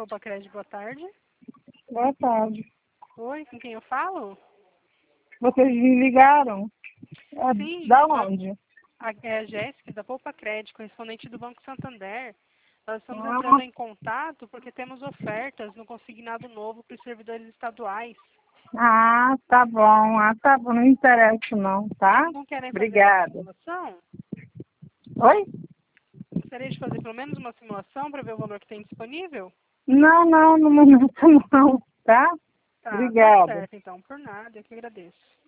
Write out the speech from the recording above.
Poupa Crédito, boa tarde. Boa tarde. Oi, com quem eu falo? Vocês me ligaram? Sim, Da onde? É a Jéssica, da Poupa Crédito, correspondente do Banco Santander. Nós estamos Ah, entrando em contato porque temos ofertas no consignado novo para os servidores estaduais. tá bom. Tá bom. Não me interessa não, tá? Não querem fazer uma Obrigada. simulação? Oi? Gostaria de fazer pelo menos uma simulação para ver o valor que tem disponível? Não, no momento não, tá? Tá Obrigada. certo então, por nada, eu que agradeço.